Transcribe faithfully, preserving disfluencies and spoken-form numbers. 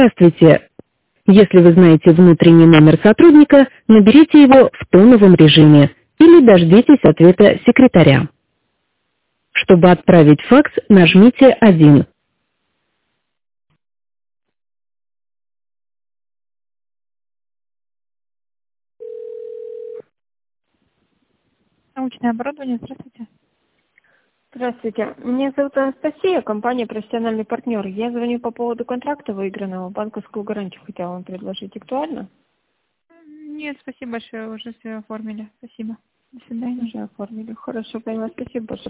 Здравствуйте. Если вы знаете внутренний номер сотрудника, наберите его в тоновом режиме или дождитесь ответа секретаря. Чтобы отправить факс, нажмите один. Научное оборудование, здравствуйте. Здравствуйте. Меня зовут Анастасия, компания «Профессиональный партнер». Я звоню по поводу контракта выигранного. Банковскую гарантию хотела вам предложить. Актуально? Нет, спасибо большое, уже все оформили. Спасибо. До свидания. Уже оформили. Хорошо, поняла. Спасибо большое.